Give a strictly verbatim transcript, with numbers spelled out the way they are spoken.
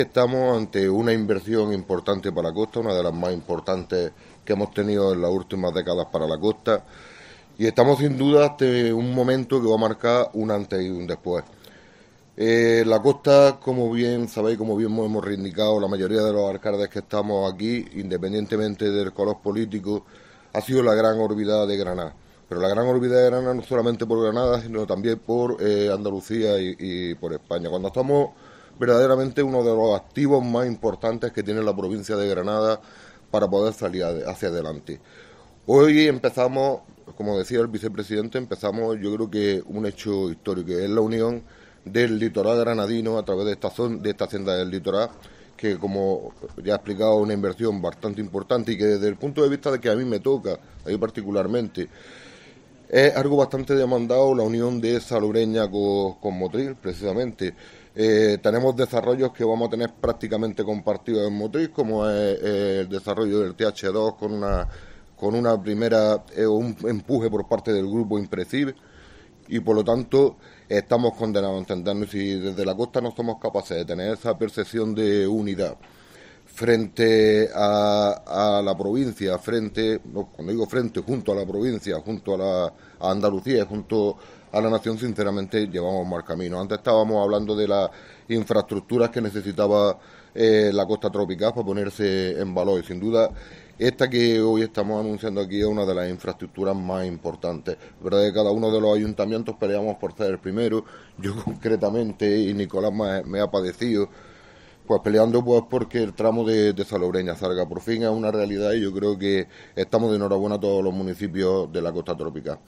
Estamos ante una inversión importante para la costa, una de las más importantes que hemos tenido en las últimas décadas para la costa, y estamos sin duda ante un momento que va a marcar un antes y un después. Eh, la costa, como bien sabéis, como bien hemos reivindicado la mayoría de los alcaldes que estamos aquí, independientemente del color político, ha sido la gran olvidada de Granada. Pero la gran olvidada de Granada no solamente por Granada, sino también por eh, Andalucía y, y por España. Cuando estamos verdaderamente uno de los activos más importantes que tiene la provincia de Granada para poder salir hacia adelante. Hoy empezamos, como decía el vicepresidente, empezamos yo creo que un hecho histórico, que es la unión del litoral granadino a través de esta zona, de esta senda del litoral, que como ya he explicado, una inversión bastante importante y que desde el punto de vista de que a mí me toca, a mí particularmente, es algo bastante demandado la unión de Salobreña con, con Motril, precisamente. Eh, tenemos desarrollos que vamos a tener prácticamente compartidos en Motril, como es eh, el desarrollo del T H dos con una con una primera eh, un empuje por parte del grupo Impresive, y por lo tanto estamos condenados a entendernos. Si desde la costa no somos capaces de tener esa percepción de unidad frente a, a la provincia, frente, no, cuando digo frente, junto a la provincia, junto a, la, a Andalucía, junto a la nación, sinceramente llevamos mal camino. Antes estábamos hablando de las infraestructuras que necesitaba eh, la costa tropical para ponerse en valor, y sin duda esta que hoy estamos anunciando aquí es una de las infraestructuras más importantes. Es verdad que cada uno de los ayuntamientos peleamos por ser el primero. Yo concretamente, y Nicolás me, me ha padecido, pues peleando pues porque el tramo de, de Salobreña salga por fin, es una realidad, y yo creo que estamos de enhorabuena a todos los municipios de la costa tropical.